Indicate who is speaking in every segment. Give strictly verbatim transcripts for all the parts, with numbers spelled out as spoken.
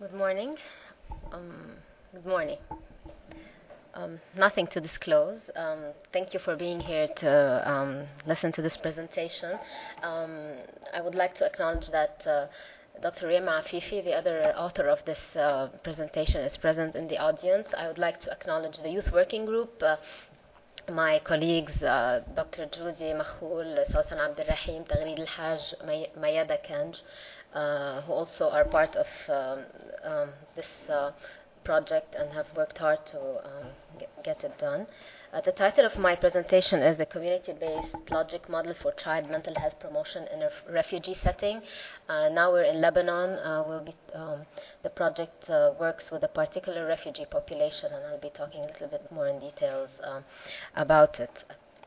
Speaker 1: Good morning. Um, good morning. Um, nothing to disclose. Um, thank you for being here to um, listen to this presentation. Um, I would like to acknowledge that uh, Doctor Rima Afifi, the other author of this uh, presentation, is present in the audience. I would like to acknowledge the Youth Working Group, uh, my colleagues, uh, Doctor Judy Makhoul, Sultan Abdelrahim, Taghreed Al-Haj, May- Mayada Kanj, uh, who also are part of um, um, this uh, project and have worked hard to um, get, get it done. Uh, the title of my presentation is a community-based logic model for child mental health promotion in a refugee setting. Uh, now we're in Lebanon. Uh, we'll be, um, the project uh, works with a particular refugee population, and I'll be talking a little bit more in details um, about it.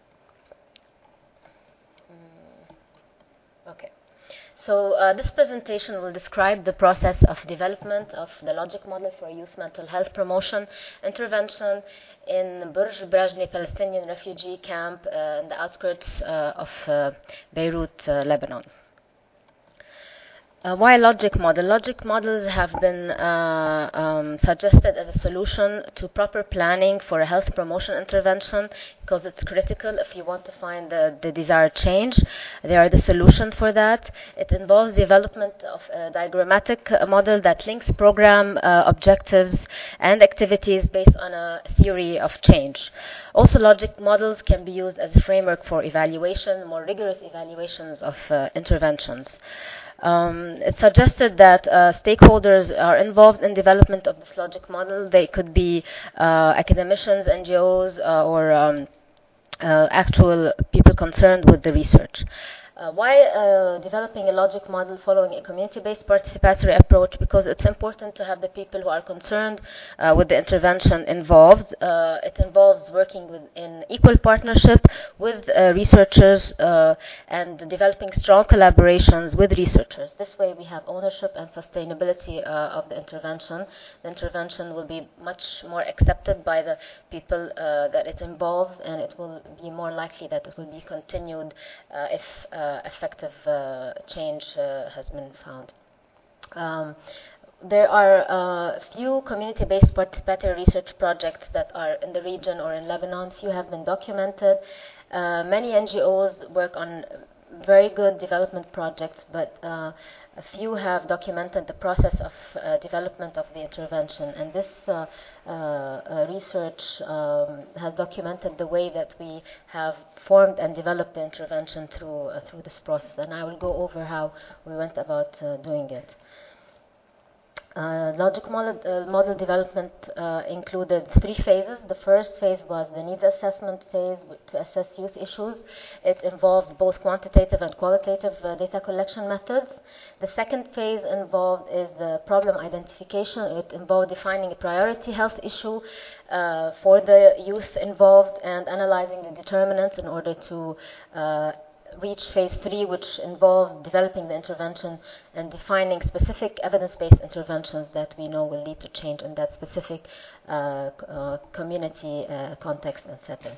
Speaker 1: Mm, okay. So uh, this presentation will describe the process of development of the logic model for youth mental health promotion intervention in Burj Brajni Palestinian refugee camp uh, in the outskirts uh, of uh, Beirut, uh, Lebanon. Uh, why logic model? Logic models have been uh, um, suggested as a solution to proper planning for a health promotion intervention because it's critical if you want to find the, the desired change. They are the solution for that. It involves the development of a diagrammatic uh, model that links program uh, objectives and activities based on a theory of change. Also, logic models can be used as a framework for evaluation, more rigorous evaluations of uh, interventions. Um, it's suggested that uh, stakeholders are involved in development of this logic model. They could be uh, academicians, N G Os, uh, or um, uh, actual people concerned with the research. Uh, why uh, developing a logic model following a community-based participatory approach? Because it's important to have the people who are concerned uh, with the intervention involved. Uh, it involves working with, in equal partnership with uh, researchers uh, and developing strong collaborations with researchers. This way we have ownership and sustainability uh, of the intervention. The intervention will be much more accepted by the people uh, that it involves, and it will be more likely that it will be continued uh, if uh, Uh, effective uh, change uh, has been found. Um, there are uh, few community-based participatory research projects that are in the region or in Lebanon. Few have been documented. Uh, many N G Os work on very good development projects, but uh, a few have documented the process of uh, development of the intervention, and this uh, uh, uh, research um, has documented the way that we have formed and developed the intervention through uh, through this process, and I will go over how we went about uh, doing it. Uh, logic model, uh, model development uh, included three phases. The first phase was the needs assessment phase to assess youth issues. It involved both quantitative and qualitative uh, data collection methods. The second phase involved is the problem identification. It involved defining a priority health issue uh, for the youth involved and analyzing the determinants in order to uh, reach phase three, which involved developing the intervention and defining specific evidence-based interventions that we know will lead to change in that specific uh, uh, community uh, context and setting.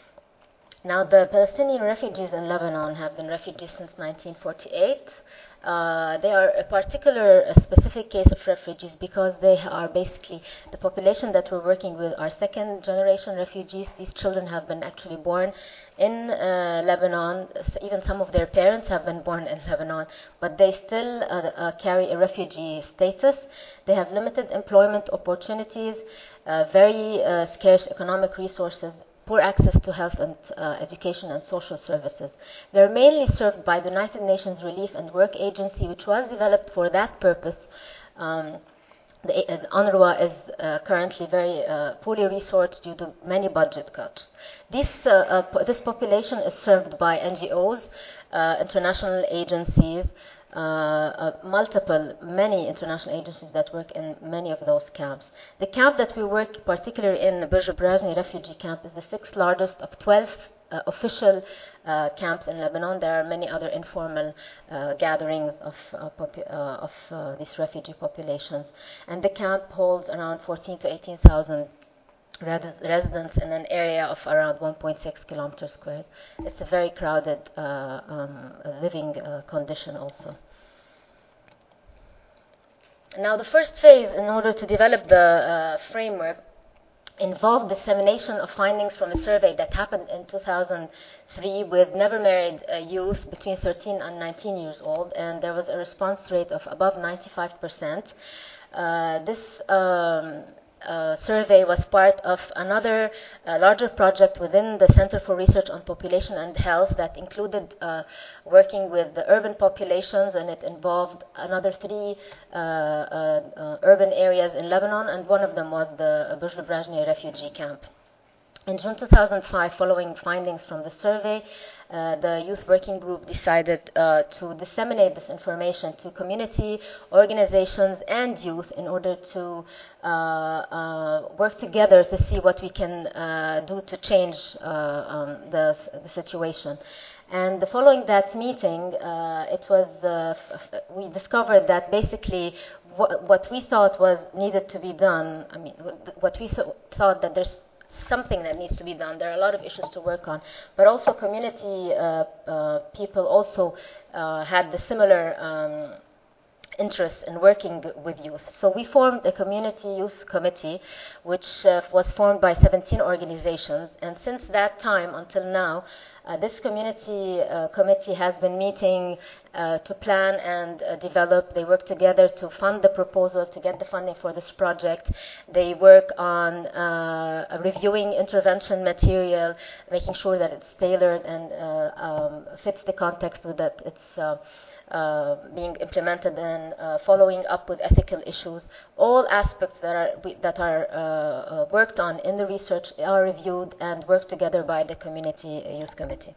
Speaker 1: Now, the Palestinian refugees in Lebanon have been refugees since nineteen forty-eight. Uh, they are a particular a specific case of refugees because they are basically the population that we're working with are second generation refugees. These children have been actually born in uh, Lebanon. Even some of their parents have been born in Lebanon, but they still uh, uh, carry a refugee status. They have limited employment opportunities, uh, very uh, scarce economic resources, poor access to health and uh, education and social services. They're mainly served by the United Nations Relief and Work Agency, which was developed for that purpose. Um, the uh, UNRWA is uh, currently very uh, poorly resourced due to many budget cuts. This, uh, uh, po- this population is served by N G Os, uh, international agencies, Uh, uh, multiple, many international agencies that work in many of those camps. The camp that we work particularly in, Burj Brajni refugee camp, is the sixth largest of twelve uh, official uh, camps in Lebanon. There are many other informal uh, gatherings of, uh, popu- uh, of uh, these refugee populations. And the camp holds around fourteen to eighteen thousand residents in an area of around one point six kilometers squared. It's a very crowded uh, um, living uh, condition also. Now, the first phase, in order to develop the uh, framework, involved dissemination of findings from a survey that happened in two thousand three with never married uh, youth between thirteen and nineteen years old, and there was a response rate of above ninety-five percent. Uh, this um, uh, survey was part of another uh, larger project within the Center for Research on Population and Health that included uh, working with the urban populations, and it involved another three uh, uh, uh, urban areas in Lebanon, and one of them was the Burj Brajni refugee camp. In June two thousand five, following findings from the survey, uh, the youth working group decided uh, to disseminate this information to community organizations and youth in order to uh, uh, work together to see what we can uh, do to change uh, um, the, the situation. And following that meeting, uh, it was uh, f we discovered that basically wh what we thought was needed to be done. I mean, what we th thought that there's something that needs to be done. There are a lot of issues to work on, but also community uh, uh, people also uh, had the similar um, interest in working with youth. So we formed a community youth committee, which uh, was formed by seventeen organizations, and since that time until now, Uh, this community uh, committee has been meeting uh, to plan and uh, develop. They work together to fund the proposal, to get the funding for this project. They work on uh, reviewing intervention material, making sure that it's tailored and uh, um, fits the context with that it's uh, Uh, being implemented, and uh, following up with ethical issues. All aspects that are we, that are uh, uh, worked on in the research are reviewed and worked together by the community youth committee.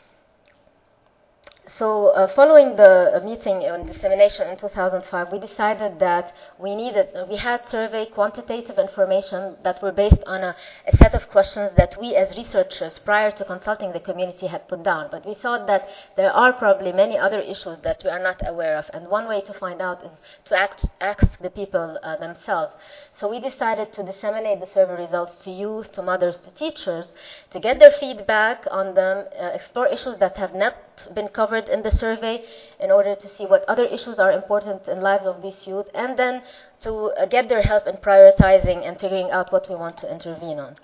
Speaker 1: So uh, following the uh, meeting on dissemination in two thousand five, we decided that we needed, uh, we had survey quantitative information that were based on a, a set of questions that we as researchers prior to consulting the community had put down. But we thought that there are probably many other issues that we are not aware of. And one way to find out is to act, ask the people uh, themselves. So we decided to disseminate the survey results to youth, to mothers, to teachers, to get their feedback on them, uh, explore issues that have not been covered in the survey in order to see what other issues are important in lives of these youth, and then to uh, get their help in prioritizing and figuring out what we want to intervene on.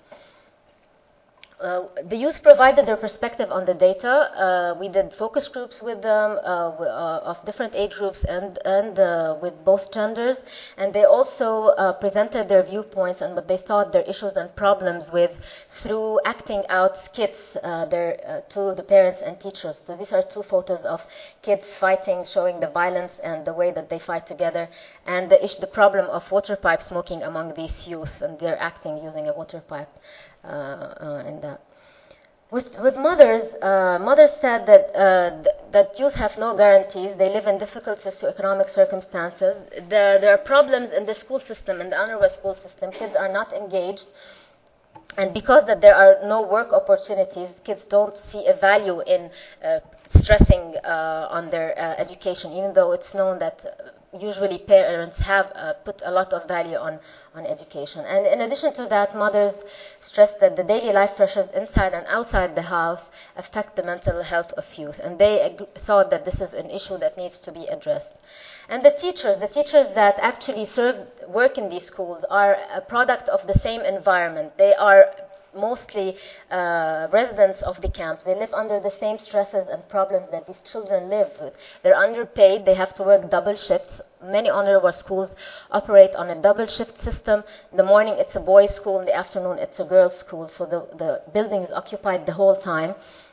Speaker 1: Uh, the youth provided their perspective on the data. Uh, we did focus groups with them uh, uh, of different age groups and, and uh, with both genders, and they also uh, presented their viewpoints and what they thought their issues and problems with through acting out skits uh, their, uh, to the parents and teachers. So these are two photos of kids fighting, showing the violence and the way that they fight together, and the, issue, the problem of water pipe smoking among these youth, and they're acting using a water pipe. Uh, uh, in that. With, with mothers, uh, mothers said that, uh, th that youth have no guarantees. They live in difficult socioeconomic circumstances. The, there are problems in the school system, in the UNRWA school system. Kids are not engaged. And because that there are no work opportunities, kids don't see a value in uh, stressing uh, on their uh, education, even though it's known that uh, usually parents have uh, put a lot of value on, on education. And in addition to that, mothers stress that the daily life pressures inside and outside the house affect the mental health of youth. And they thought that this is an issue that needs to be addressed. And the teachers, the teachers that actually serve, work in these schools are a product of the same environment. They are mostly uh, residents of the camp. They live under the same stresses and problems that these children live with. They're underpaid. They have to work double shifts. Many UNRWA schools operate on a double shift system. In the morning, it's a boys' school. In the afternoon, it's a girls' school. So the, the building is occupied the whole time.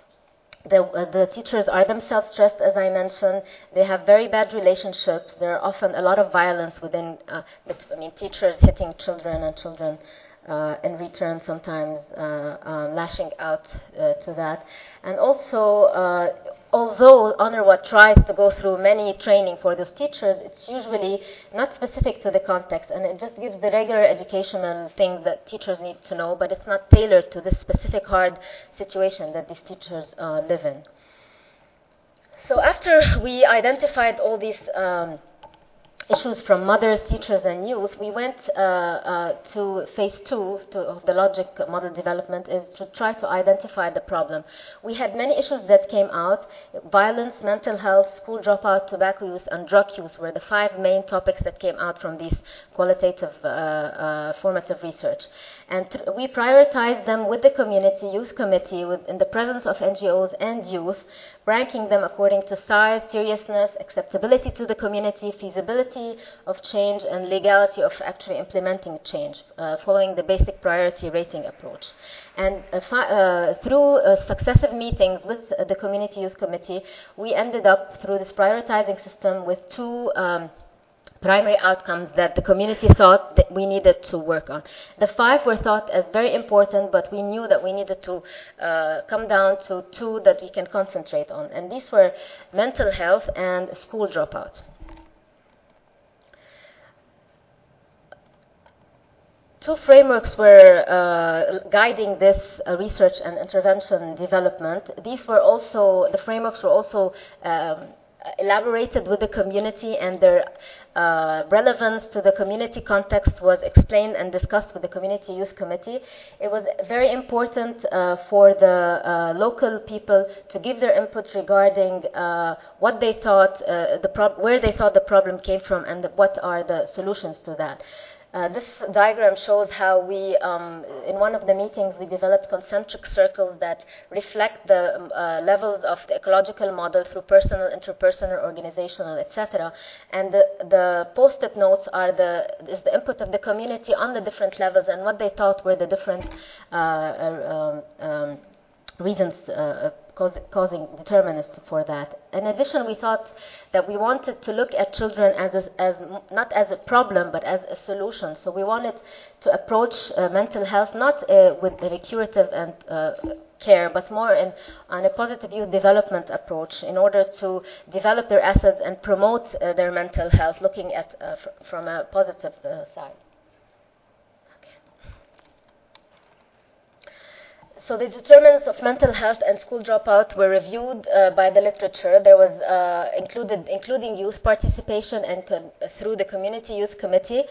Speaker 1: The, uh, the teachers are themselves stressed, as I mentioned. They have very bad relationships. There are often a lot of violence within, uh, I mean, teachers hitting children and children Uh, in return sometimes uh, uh, lashing out uh, to that. And also, uh, although UNRWA tries to go through many training for those teachers, it's usually not specific to the context, and it just gives the regular educational things that teachers need to know, but it's not tailored to this specific hard situation that these teachers uh, live in. So after we identified all these um, issues from mothers, teachers, and youth, we went uh, uh, to phase two to, of the logic model development, is to try to identify the problem. We had many issues that came out. Violence, mental health, school dropout, tobacco use, and drug use were the five main topics that came out from these qualitative uh, uh, formative research. And th we prioritized them with the community youth committee with, in the presence of N G Os and youth, ranking them according to size, seriousness, acceptability to the community, feasibility of change, and legality of actually implementing change, uh, following the basic priority rating approach. And uh, uh, through uh, successive meetings with uh, the community youth committee, we ended up through this prioritizing system with two um, primary outcomes that the community thought that we needed to work on. The five were thought as very important, but we knew that we needed to uh, come down to two that we can concentrate on. And these were mental health and school dropout. Two frameworks were uh, guiding this uh, research and intervention development. These were also, the frameworks were also um, elaborated with the community, and their uh, relevance to the community context was explained and discussed with the community youth committee. It was very important uh, for the uh, local people to give their input regarding uh, what they thought, uh, the prob where they thought the problem came from, and the, what are the solutions to that. Uh, this diagram shows how we, um, in one of the meetings, we developed concentric circles that reflect the um, uh, levels of the ecological model through personal, interpersonal, organizational, et cetera. And the, the post-it notes are the is the input of the community on the different levels and what they thought were the different uh, uh, um, um, reasons uh, cause, causing determinants for that. In addition, we thought that we wanted to look at children as, a, as not as a problem, but as a solution. So we wanted to approach uh, mental health not uh, with a curative and uh, care, but more in, on a positive youth development approach in order to develop their assets and promote uh, their mental health, looking at uh, fr from a positive uh, side. So the determinants of mental health and school dropout were reviewed uh, by the literature. There was uh, included, including youth participation and through the community youth committee.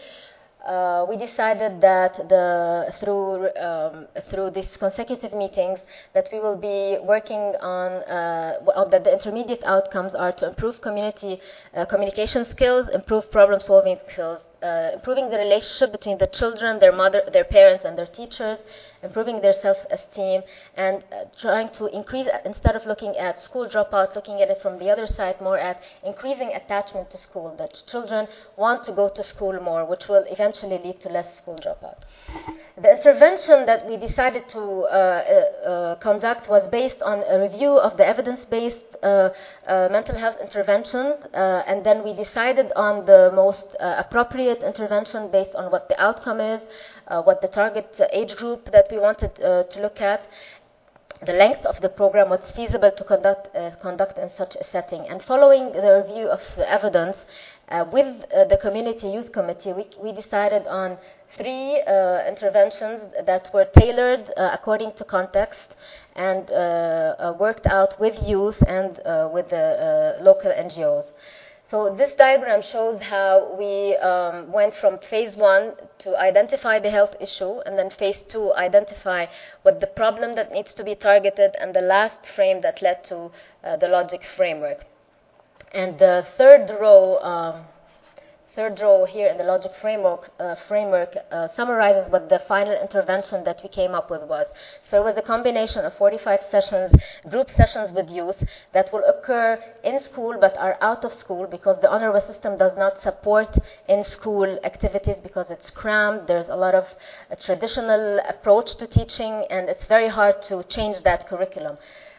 Speaker 1: Uh, we decided that the, through um, through these consecutive meetings that we will be working on uh, that the intermediate outcomes are to improve community uh, communication skills, improve problem-solving skills, uh, improving the relationship between the children, their mother, their parents, and their teachers, improving their self-esteem, and uh, trying to increase, instead of looking at school dropout, looking at it from the other side, more at increasing attachment to school, that children want to go to school more, which will eventually lead to less school dropout. The intervention that we decided to uh, uh, uh, conduct was based on a review of the evidence-based uh, uh, mental health interventions, uh, and then we decided on the most uh, appropriate intervention based on what the outcome is, uh, what the target age group that we wanted uh, to look at, the length of the program, what's feasible to conduct, uh, conduct in such a setting. And following the review of the evidence uh, with uh, the community youth committee, we, we decided on three uh, interventions that were tailored uh, according to context and uh, uh, worked out with youth and uh, with the uh, local N G Os. So this diagram shows how we um, went from phase one to identify the health issue, and then phase two, identify what the problem that needs to be targeted, and the last frame that led to uh, the logic framework. And the third row, um, third row here in the logic framework, uh, framework uh, summarizes what the final intervention that we came up with was. So it was a combination of forty-five sessions, group sessions with youth that will occur in school but are out of school because the honorable system does not support in-school activities because it's crammed. There's a lot of a traditional approach to teaching, and it's very hard to change that curriculum.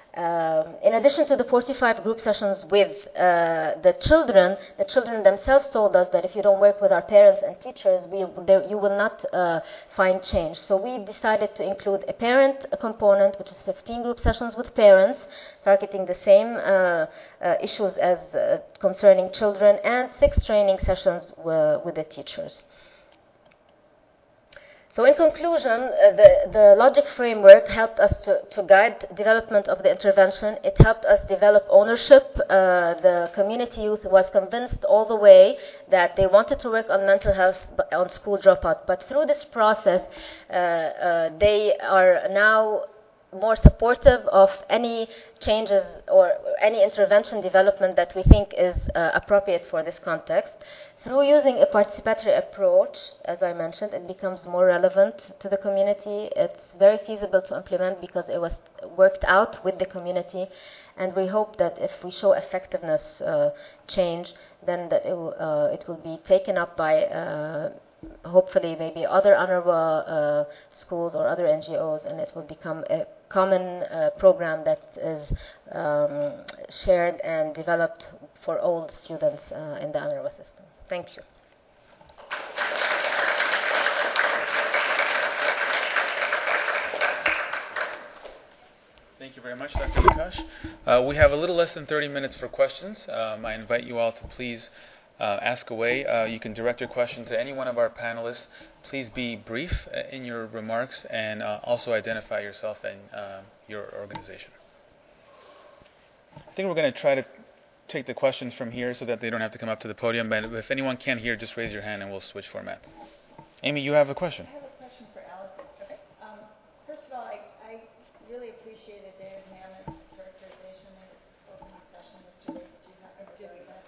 Speaker 1: Um, in addition to the forty-five group sessions with uh, the children, the children themselves told us that if you don't work with our parents and teachers, we, they, you will not uh, find change. So we decided to include a parent a component, which is fifteen group sessions with parents, targeting the same uh, uh, issues as uh, concerning children, and six training sessions uh, with the teachers. So in conclusion, uh, the, the logic framework helped us to, to guide development of the intervention. It helped us develop ownership. Uh, the community youth was convinced all the way that they wanted to work on mental health, on school dropout. But through this process, uh, uh, they are now more supportive of any changes or any intervention development that we think is uh, appropriate for this context. Through using a participatory approach, as I mentioned, it becomes more relevant to the community. It's very feasible to implement because it was worked out with the community, and we hope that if we show effectiveness uh, change, then that it will, uh, it will be taken up by uh, hopefully maybe other UNRWA uh, schools or other N G Os, and it will become a common uh, program that is um, shared and developed for all students uh, in the UNRWA system. Thank you.
Speaker 2: Thank you very much, Doctor Lukash. Uh, we have a little less than thirty minutes for questions. Um, I invite you all to please uh, ask away. Uh, you can direct your question to any one of our panelists. Please be brief in your remarks and uh, also identify yourself and uh, your organization. I think we're going to try to take the questions from here so that they don't have to come up to the podium. But if anyone can't hear, just raise your hand and we'll switch formats. Amy, you have a question.
Speaker 3: I have a question for Allison. Okay. Um, first of all, I, I really appreciated David Mamet's characterization in his opening session yesterday that you had.